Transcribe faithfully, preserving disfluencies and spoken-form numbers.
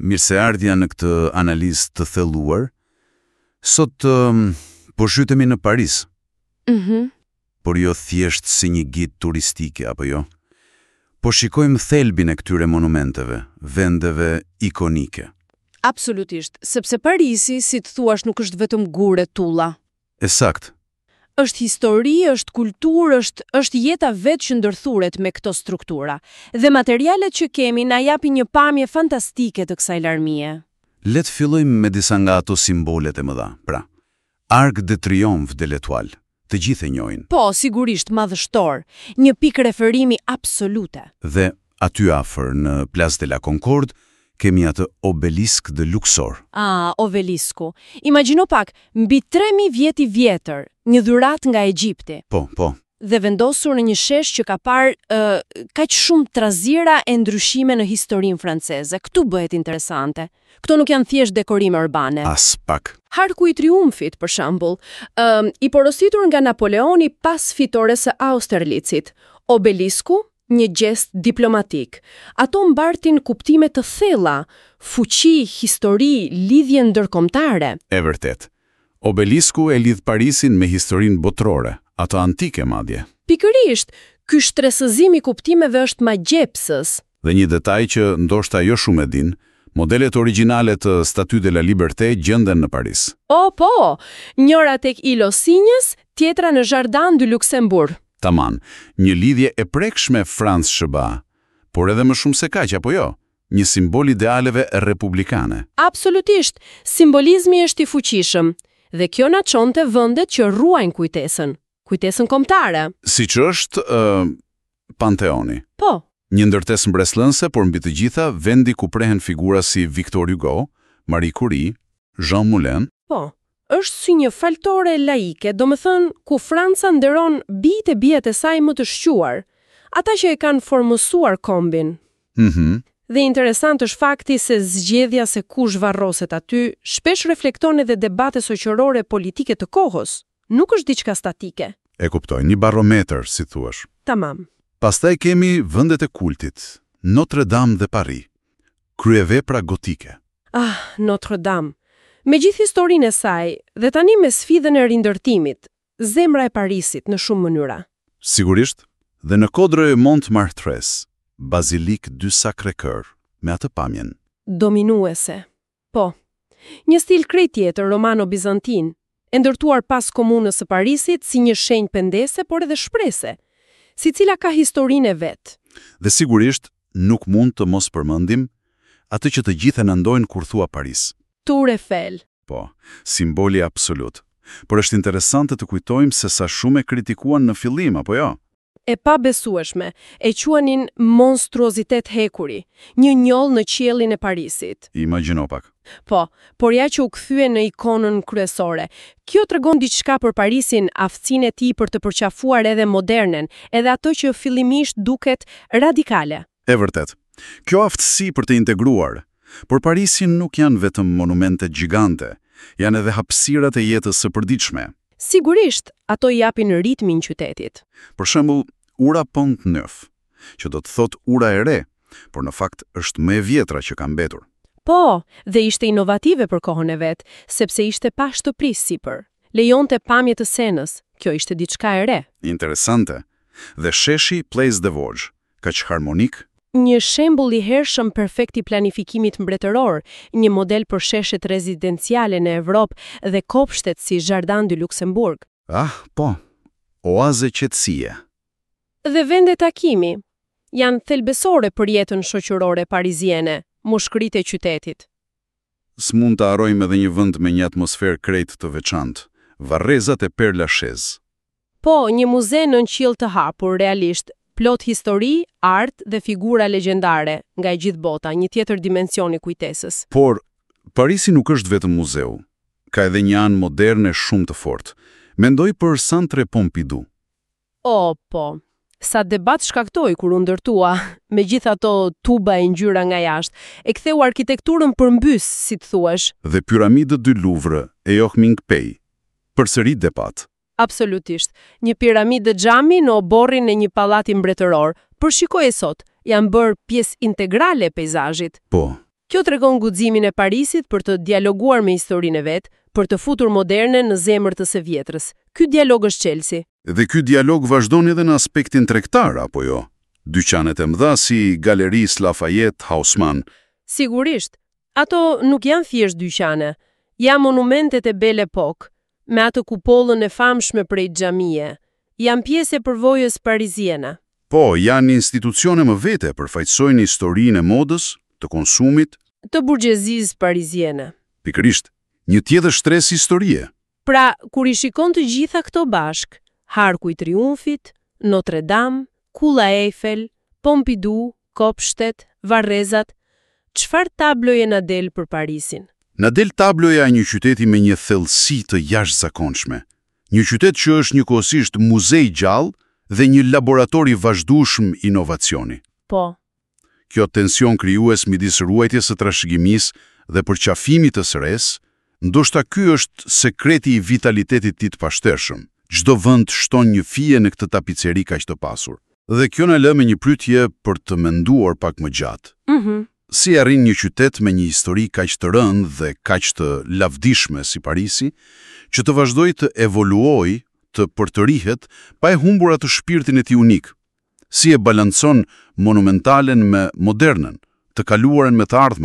mirë se ardhja në këtë analizë të thelluar. Sot um, po shytemi në Paris. Mhm. Por jo thjesht si një gid turistike, apo jo? Po shikojmë thelbin e këtyre monumenteve, vendeve ikonike. Absolutisht, sepse Parisi, si të thuash, nuk është vetëm gure tulla. E sakt. Është histori, është kulturë, është, është jeta vetë që ndërthuret me këto struktura. Dhe materialet që kemi na japin një pamje fantastike të kësaj larmie. Le të fillojmë me disa nga ato simbolet e mëdha. Pra, Arc de Triomphe de l'Étoile. Të gjithë e njohin. Po, sigurisht madhështor, një pikë referimi absolute. Dhe aty afër në Place de la Concorde kemi atë obelisk de Luxor. Ah, obelisku. Imagjino pak, mbi tre mijë vjet i vjetër, një dhuratë nga Egjipti. Po, po. Dhe vendosur në një shesh që ka parë uh, kaq shumë trazira e ndryshime në historinë franceze. Këtu bëhet interesante. Këto nuk janë thjesht dekorime urbane. As pak. Harku i triumfit, për shembull, um, i porositur nga Napoleoni pas fitores së Austerlitzit. Obelisku, një gest diplomatik. Ato mbartin kuptime të thella, fuqi, histori, lidhje ndërkombëtare. E vërtet. Obelisku e lidh Parisin me historinë botërore, ato antike madje. Pikërisht, ky shtresëzim i kuptimeve është magjepsës. Dhe një detaj që ndoshta jo shumë e din, modelet origjinale të Statue de la Liberté gjenden në Paris. O, po, njëra tek Île aux Cygnes, tjetra në Jardin du Luxembourg. Taman, një lidhje e prekshme Franz Shëba, por edhe më shumë se kaq, apo jo? Një simbol idealeve republikane. Absolutisht, simbolizmi është i fuqishëm, dhe kjo na çonte vendet që ruajnë kujtesën, kujtesën kombëtare. Siç është uh, Panteoni. Po. Një ndërtesë mbreslënse, por mbi të gjitha vendi ku prehen figura si Victor Hugo, Marie Curie, Jean Moulin. Po, është si një faltore laike, domethënë ku Franca nderon bijtë e bijat e saj më të shquar, ata që e kanë formësuar kombin. Mhm. Dhe interesant është fakti se zgjedhja se kush varroset aty shpesh reflekton edhe debate shoqërore politike të kohës. Nuk është diçka statike. E kuptoj, një barometër, si thuash. Tamam. Pastaj kemi vendet e kultit, Notre Dame dhe Paris, kryevepra gotike. Ah, Notre Dame. Me gjithë historinë e saj, dhe tani me sfidën e rindërtimit, zemra e Parisit në shumë mënyra. Sigurisht, dhe në kodrë e Montmartres, Basilique du Sacré-Cœur, me atë pamjen. Dominuese. Po, një stil krejt tjetër romano-bizantin, e ndërtuar pas komunës së Parisit si një shenjë pendese, por edhe shprese, si cila ka historinë e vet. Dhe sigurisht, nuk mund të mos përmendim atë që të gjithë e nëndojnë kur thua Paris. Tour Eiffel. Po, simboli absolut. Por është interesante të kujtojmë se sa shumë e kritikuan në fillim, apo jo? E pa besueshme, e quanin monstruozitet hekuri, një njoll në qiellin e Parisit. Imagjino pak. Po, por ja që u kthye në ikonën kryesore. Kjo tregon diçka për Parisin, aftësinë e tij për të përqafuar edhe modernen, edhe ato që fillimisht duket radikale. E vërtet. Kjo aftësi për të integruar, por Parisin nuk janë vetëm monumente gjigante, janë edhe hapësirat e jetës së përditshme. Sigurisht, ato i japin ritmin qytetit. Për shembull, ura Pont Neuf, që do të thot ura e re, por në fakt është më e vjetra që ka mbetur. Po, dhe ishte inovative për kohën e vet, sepse ishte pa shtëpris sipër. Lejonte pamje të Senës, kjo ishte diçka e re. Interesante. Dhe sheshi Place des Vosges, kaq harmonik. Një shembull i hershëm perfekt i planifikimit mbretëror, një model për sheshet rezidenciale në Evropë dhe kopshtet si Jardin du Luxembourg. Ah, po. Oaze qetësie. Dhe vende takimi janë thelbësore për jetën shoqërore pariziene, mushkëritë e qytetit. S'mund të harrojmë edhe një vend me një atmosferë krejt të veçantë, Varrezat e Père Lachaise. Po, një muze nën qiell të hapur, realisht, plot histori, art dhe figura legjendare nga e gjithë bota, një tjetër dimension i kujtesës. Por Parisi nuk është vetëm muzeu. Ka edhe një anë moderne shumë të fortë. Mendoj për Centre Pompidou. O, po. Sa debat shkaktoi kur u ndërtua, me gjithë ato tuba e ngjyra nga jashtë, e ktheu arkitekturën përmbys, si të thuash. Dhe piramidët dy Louvre e Joachim Pei. Përsëri debat. Absolutisht. Një piramidë xhami në oborrin e një pallati mbretëror, për shikoj e sot, janë bërë pjesë integrale e peizazhit. Po, Kjo tregon guximin e Parisit për të dialoguar me historinë e vet, për të futur modernën në zemër të së vjetrës. Ky dialog është Chelsea. Dhe ky dialog vazhdon edhe në aspektin tregtar, apo jo? Dyqanet e mëdha si Galeris Lafayette, Haussmann. Sigurisht, ato nuk janë thjesht dyqane, janë monumentet e Belle Époque, me atë kupollën e famshme prej xhamie. Janë pjesë e përvojës pariziene. Po, janë institucione më vete, përfaqësojnë historinë e modës, të konsumit, Të burgjezisë pariziene. pikërisht, një tjetër shtresë historie. Pra, kur i shikon të gjitha këto bashk, Harku i Triumfit, Notre Dame, Kulla Eiffel, Pompidou, Kopshtet, Varrezat, çfarë tabloje na del për Parisin? Na del tabloja e një qyteti me një thellësi të jashtëzakonshme. Një qytet që është njëkohësisht muze i gjallë dhe një laborator i vazhdueshëm inovacioni. Po, Kjo tension krijues midis ruajtjes së trashëgimisë dhe përqafimit të sëres, ndoshta ky është sekreti i vitalitetit të tij të pashtershëm. Çdo vend shton një fije në këtë tapiceri kaq të pasur. Dhe kjo na lë me një pyetje për të menduar pak më gjatë. Mhm. Si arrin një qytet me një histori kaq të rëndë dhe kaq të lavdishme si Parisi, që të vazhdojë të evoluojë, të përtërihet, pa e humbur atë shpirtin e tij unik? Si e balancon monumentalen me modernën, të kaluaren me të ardhmen?